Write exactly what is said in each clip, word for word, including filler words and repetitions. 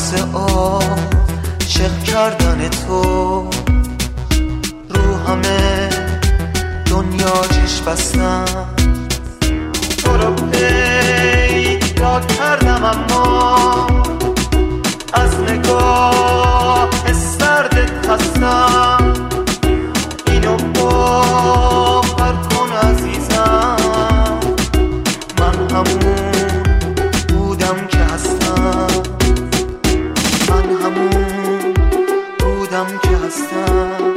واسه عاشق کردن تو رو همه دنیا چشم بستم، تو رو پیدا کردم اما از نگاه سردت خستم. اینو باور کن عزیزم، من همون بودم که هستم، من همون بودم که هستم.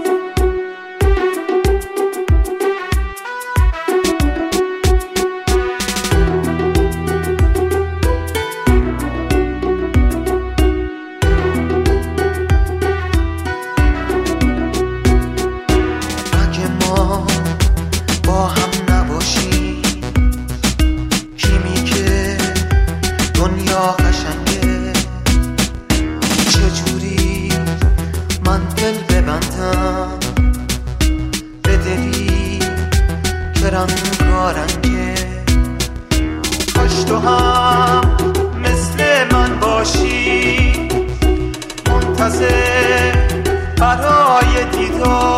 با هم نباشی کیمی که دنیا قشنگه، چجوری من دل ببندم به دلی که رنگارنگه. کاش تو هم مثل من باشی منتظر برای دیدار